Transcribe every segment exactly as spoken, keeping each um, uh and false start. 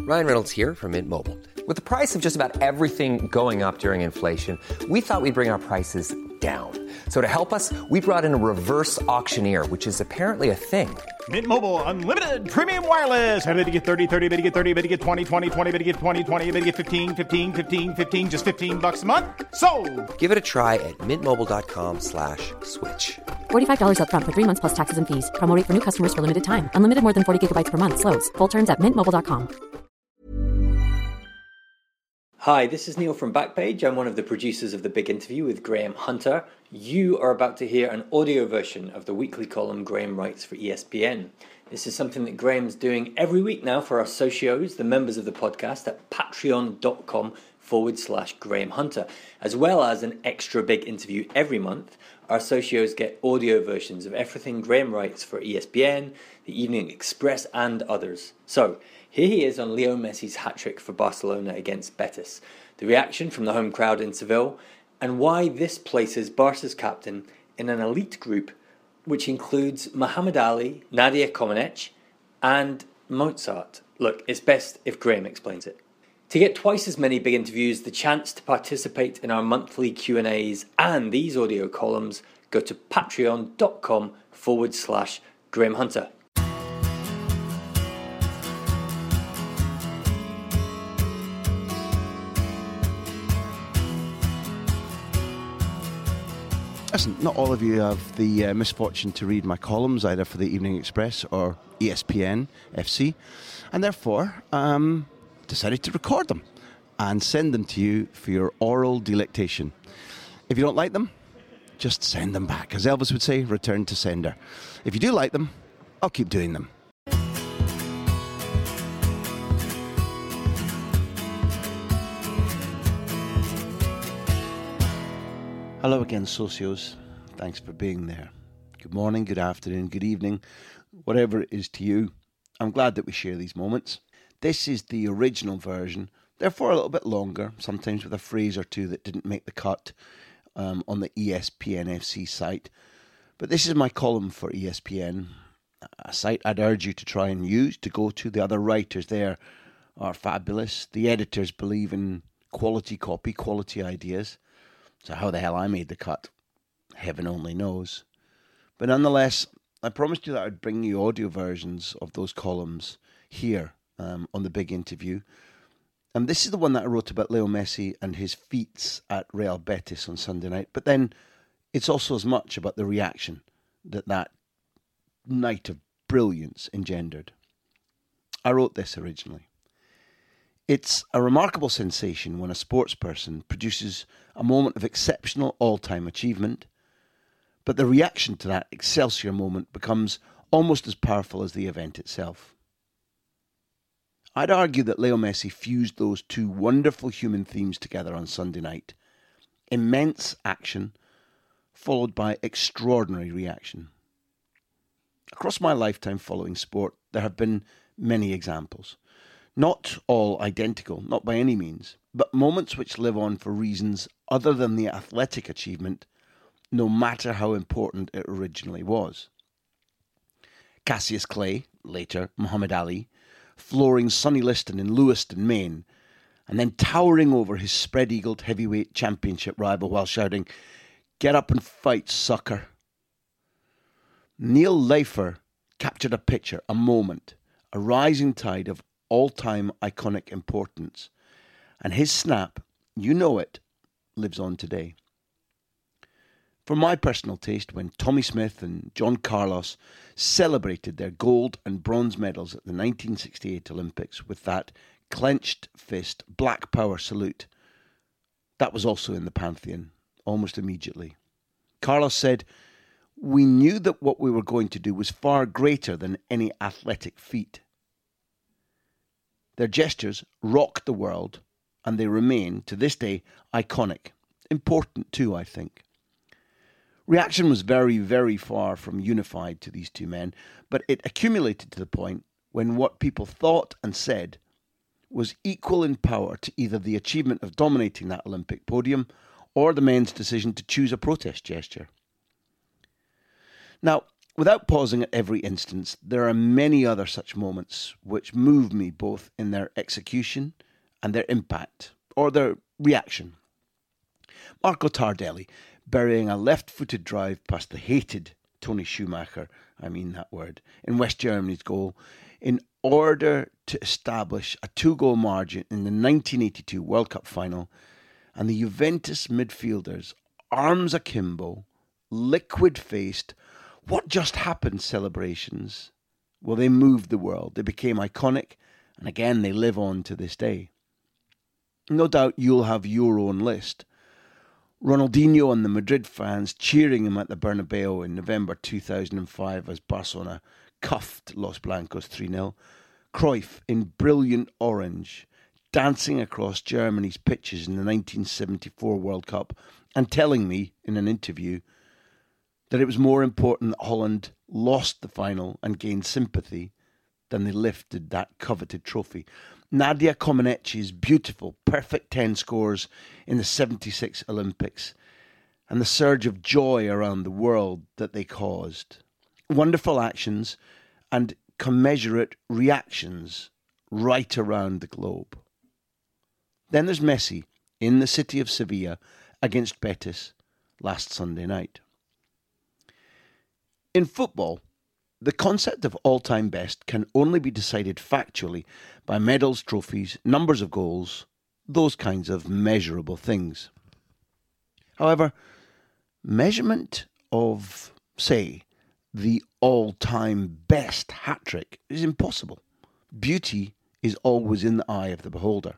Ryan Reynolds here from Mint Mobile. With the price of just about everything going up during inflation, we thought we'd bring our prices down. So to help us, we brought in a reverse auctioneer, which is apparently a thing. Mint Mobile Unlimited Premium Wireless. How to get thirty, thirty, how to get thirty, how to get twenty, twenty, twenty, how to get twenty, twenty, how to get fifteen, fifteen, fifteen, fifteen, just fifteen bucks a month? Sold! Give it a try at mintmobile.com slash switch. forty-five dollars up front for three months plus taxes and fees. Promo rate for new customers for limited time. Unlimited more than forty gigabytes per month. Slows full terms at mint mobile dot com. Hi, this is Neil from Backpage. I'm one of the producers of The Big Interview with Graham Hunter. You are about to hear an audio version of the weekly column Graham writes for E S P N. This is something that Graham's doing every week now for our socios, the members of the podcast, at patreon.com forward slash Graham Hunter. As well as an extra big interview every month, our socios get audio versions of everything Graham writes for E S P N, the Evening Express and others. So, here he is on Leo Messi's hat-trick for Barcelona against Betis, the reaction from the home crowd in Seville, and why this places Barca's captain in an elite group which includes Muhammad Ali, Nadia Comaneci, and Mozart. Look, it's best if Graham explains it. To get twice as many big interviews, the chance to participate in our monthly Q and A's, and these audio columns, go to patreon.com forward slash Graham Hunter. Listen, not all of you have the uh, misfortune to read my columns either for the Evening Express or E S P N F C, and therefore um, decided to record them and send them to you for your oral delectation. If you don't like them, just send them back. As Elvis would say, return to sender. If you do like them, I'll keep doing them. Hello again, socios. Thanks for being there. Good morning, good afternoon, good evening, whatever it is to you. I'm glad that we share these moments. This is the original version, therefore a little bit longer, sometimes with a phrase or two that didn't make the cut um, on the E S P N F C site. But this is my column for E S P N, a site I'd urge you to try and use, to go to. The other writers there are fabulous. The editors believe in quality copy, quality ideas. So how the hell I made the cut, heaven only knows. But nonetheless, I promised you that I'd bring you audio versions of those columns here um, on the Big Interview. And this is the one that I wrote about Leo Messi and his feats at Real Betis on Sunday night. But then it's also as much about the reaction that that night of brilliance engendered. I wrote this originally. It's a remarkable sensation when a sportsperson produces a moment of exceptional all-time achievement, but the reaction to that Excelsior moment becomes almost as powerful as the event itself. I'd argue that Leo Messi fused those two wonderful human themes together on Sunday night. Immense action, followed by extraordinary reaction. Across my lifetime following sport, there have been many examples. Not all identical, not by any means, but moments which live on for reasons other than the athletic achievement, no matter how important it originally was. Cassius Clay, later Muhammad Ali, flooring Sonny Liston in Lewiston, Maine, and then towering over his spread-eagled heavyweight championship rival while shouting, "Get up and fight, sucker." Neil Leifer captured a picture, a moment, a rising tide of all-time iconic importance. And his snap, you know it, lives on today. For my personal taste, when Tommy Smith and John Carlos celebrated their gold and bronze medals at the nineteen sixty-eight Olympics with that clenched fist black power salute, that was also in the pantheon, almost immediately. Carlos said, "We knew that what we were going to do was far greater than any athletic feat." Their gestures rocked the world, and they remain, to this day, iconic. Important too, I think. Reaction was very, very far from unified to these two men, but it accumulated to the point when what people thought and said was equal in power to either the achievement of dominating that Olympic podium or the men's decision to choose a protest gesture. Now, Without pausing at every instance, there are many other such moments which move me both in their execution and their impact, or their reaction. Marco Tardelli burying a left-footed drive past the hated Tony Schumacher, I mean that word, in West Germany's goal, in order to establish a two-goal margin in the nineteen eighty-two World Cup final, and the Juventus midfielders, arms akimbo, liquid-faced, what just happened celebrations. Well, they moved the world. They became iconic, and again, they live on to this day. No doubt you'll have your own list. Ronaldinho and the Madrid fans cheering him at the Bernabeu in November two thousand five as Barcelona cuffed Los Blancos three nil. Cruyff in brilliant orange, dancing across Germany's pitches in the nineteen seventy-four World Cup and telling me in an interview that it was more important that Holland lost the final and gained sympathy than they lifted that coveted trophy. Nadia Comaneci's beautiful, perfect ten scores in the seventy-six Olympics and the surge of joy around the world that they caused. Wonderful actions and commensurate reactions right around the globe. Then there's Messi in the city of Sevilla against Betis last Sunday night. In football, the concept of all-time best can only be decided factually by medals, trophies, numbers of goals, those kinds of measurable things. However, measurement of, say, the all-time best hat-trick is impossible. Beauty is always in the eye of the beholder.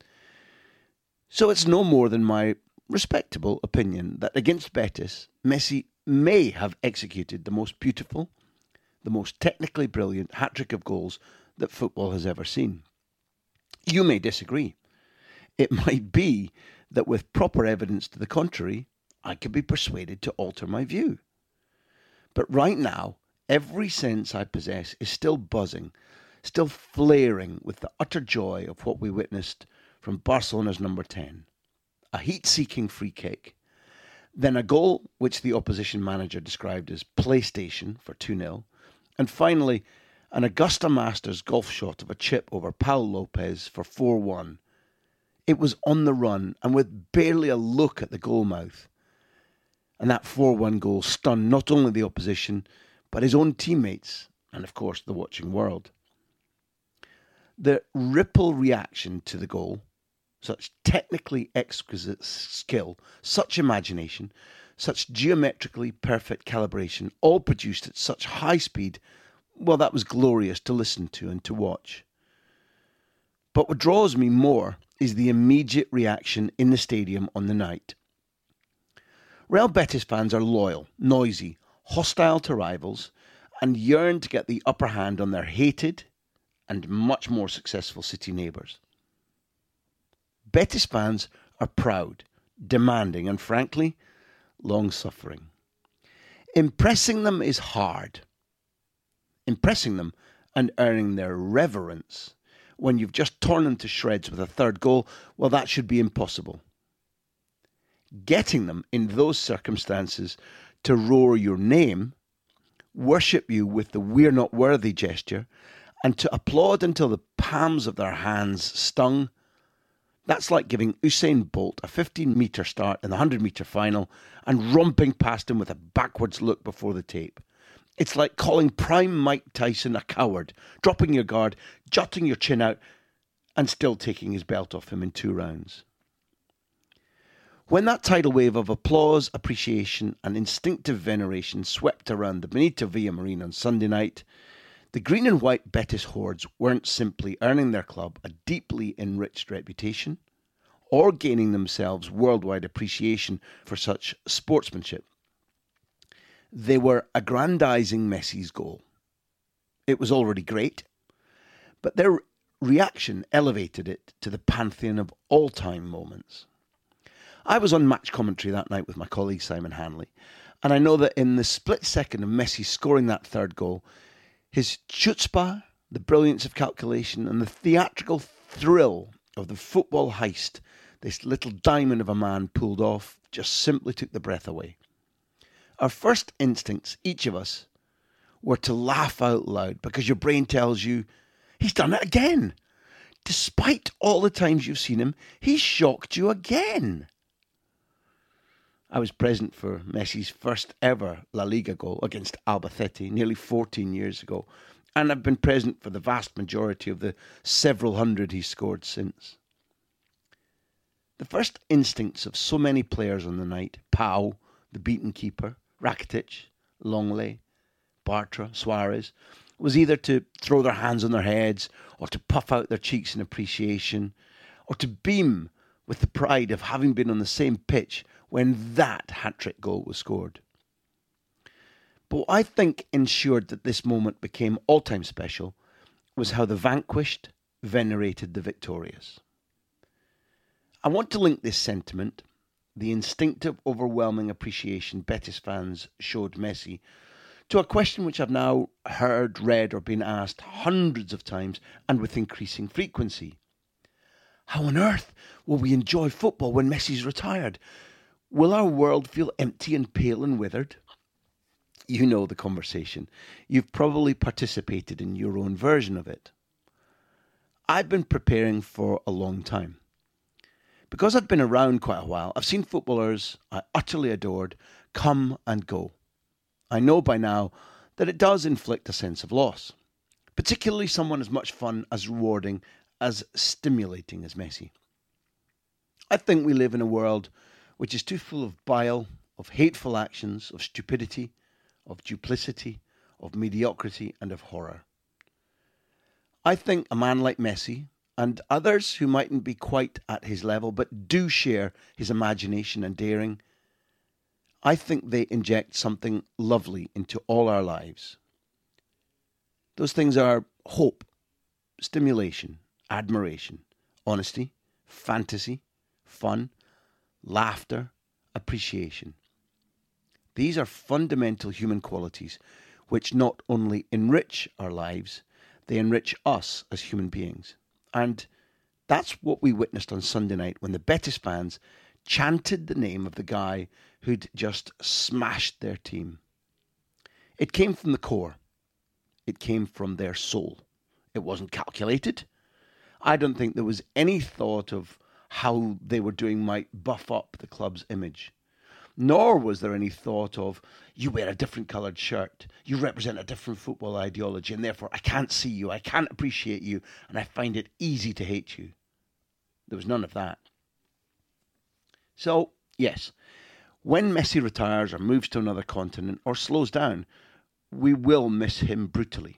So it's no more than my respectable opinion that against Betis, Messi may have executed the most beautiful, the most technically brilliant hat-trick of goals that football has ever seen. You may disagree. It might be that with proper evidence to the contrary, I could be persuaded to alter my view. But right now, every sense I possess is still buzzing, still flaring with the utter joy of what we witnessed from Barcelona's number ten. A heat-seeking free kick, then a goal which the opposition manager described as PlayStation for two nil, and finally an Augusta Masters golf shot of a chip over Paul Lopez for four one. It was on the run and with barely a look at the goal mouth. And that four one goal stunned not only the opposition, but his own teammates and, of course, the watching world. The ripple reaction to the goal, such technically exquisite skill, such imagination, such geometrically perfect calibration, all produced at such high speed, well, that was glorious to listen to and to watch. But what draws me more is the immediate reaction in the stadium on the night. Real Betis fans are loyal, noisy, hostile to rivals, and yearn to get the upper hand on their hated and much more successful city neighbours. Betis fans are proud, demanding, and frankly, long-suffering. Impressing them is hard. Impressing them and earning their reverence when you've just torn them to shreds with a third goal, well, that should be impossible. Getting them in those circumstances to roar your name, worship you with the "we're not worthy" gesture, and to applaud until the palms of their hands stung, that's like giving Usain Bolt a fifteen-metre start in the hundred-metre final and romping past him with a backwards look before the tape. It's like calling prime Mike Tyson a coward, dropping your guard, jutting your chin out, and still taking his belt off him in two rounds. When that tidal wave of applause, appreciation, and instinctive veneration swept around the Benito Villamarín on Sunday night, the green and white Betis hordes weren't simply earning their club a deeply enriched reputation or gaining themselves worldwide appreciation for such sportsmanship. They were aggrandizing Messi's goal. It was already great, but their reaction elevated it to the pantheon of all-time moments. I was on match commentary that night with my colleague Simon Hanley, and I know that in the split second of Messi scoring that third goal, his chutzpah, the brilliance of calculation, and the theatrical thrill of the football heist this little diamond of a man pulled off just simply took the breath away. Our first instincts, each of us, were to laugh out loud because your brain tells you, he's done it again. Despite all the times you've seen him, he's shocked you again. I was present for Messi's first ever La Liga goal against Albacete nearly fourteen years ago, and I've been present for the vast majority of the several hundred he's scored since. The first instincts of so many players on the night, Pau, the beaten keeper, Rakitic, Longley, Bartra, Suarez, was either to throw their hands on their heads or to puff out their cheeks in appreciation or to beam with the pride of having been on the same pitch when that hat-trick goal was scored. But what I think ensured that this moment became all-time special was how the vanquished venerated the victorious. I want to link this sentiment, the instinctive, overwhelming appreciation Betis fans showed Messi, to a question which I've now heard, read, or been asked hundreds of times and with increasing frequency. How on earth will we enjoy football when Messi's retired? Will our world feel empty and pale and withered? You know the conversation. You've probably participated in your own version of it. I've been preparing for a long time. Because I've been around quite a while, I've seen footballers I utterly adored come and go. I know by now that it does inflict a sense of loss, particularly someone as much fun, as rewarding, as stimulating as Messi. I think we live in a world which is too full of bile, of hateful actions, of stupidity, of duplicity, of mediocrity, and of horror. I think a man like Messi, and others who mightn't be quite at his level but do share his imagination and daring, I think they inject something lovely into all our lives. Those things are hope, stimulation, admiration, honesty, fantasy, fun, laughter, appreciation. These are fundamental human qualities which not only enrich our lives, they enrich us as human beings. And that's what we witnessed on Sunday night when the Betis fans chanted the name of the guy who'd just smashed their team. It came from the core. It came from their soul. It wasn't calculated. I don't think there was any thought of how they were doing might buff up the club's image. Nor was there any thought of, you wear a different coloured shirt, you represent a different football ideology, and therefore I can't see you, I can't appreciate you, and I find it easy to hate you. There was none of that. So, yes, when Messi retires or moves to another continent or slows down, we will miss him brutally.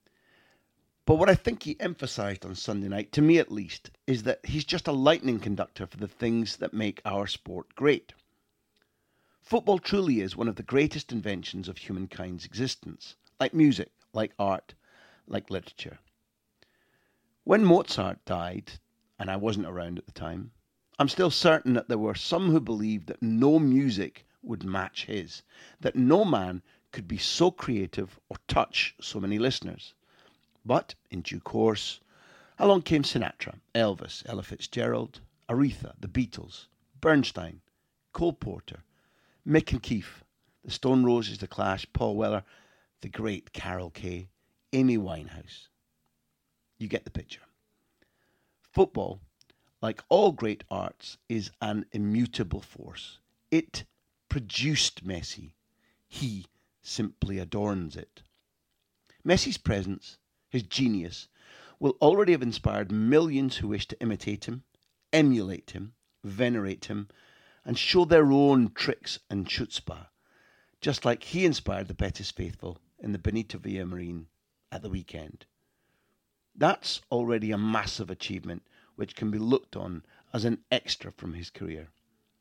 But what I think he emphasised on Sunday night, to me at least, is that he's just a lightning conductor for the things that make our sport great. Football truly is one of the greatest inventions of humankind's existence, like music, like art, like literature. When Mozart died, and I wasn't around at the time, I'm still certain that there were some who believed that no music would match his, that no man could be so creative or touch so many listeners. But, in due course, along came Sinatra, Elvis, Ella Fitzgerald, Aretha, the Beatles, Bernstein, Cole Porter, Mick and Keith, the Stone Roses, the Clash, Paul Weller, the great Carol Kay, Amy Winehouse. You get the picture. Football, like all great arts, is an immutable force. It produced Messi. He simply adorns it. Messi's presence, his genius, will already have inspired millions who wish to imitate him, emulate him, venerate him, and show their own tricks and chutzpah, just like he inspired the Betis faithful in the Benito Villamarín at the weekend. That's already a massive achievement which can be looked on as an extra from his career.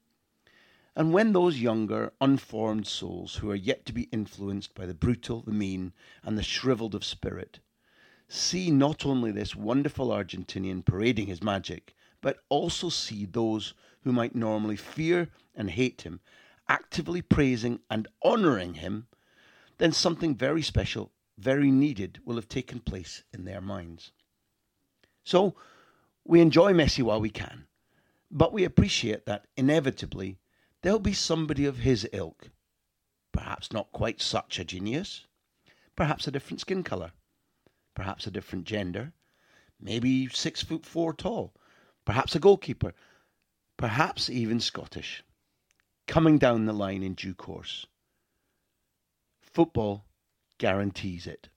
And when those younger, unformed souls who are yet to be influenced by the brutal, the mean, and the shrivelled of spirit, see not only this wonderful Argentinian parading his magic, but also see those who might normally fear and hate him, actively praising and honouring him, then something very special, very needed will have taken place in their minds. So, we enjoy Messi while we can, but we appreciate that inevitably there'll be somebody of his ilk, perhaps not quite such a genius, perhaps a different skin colour, perhaps a different gender, maybe six foot four tall, perhaps a goalkeeper, perhaps even Scottish, coming down the line in due course. Football guarantees it.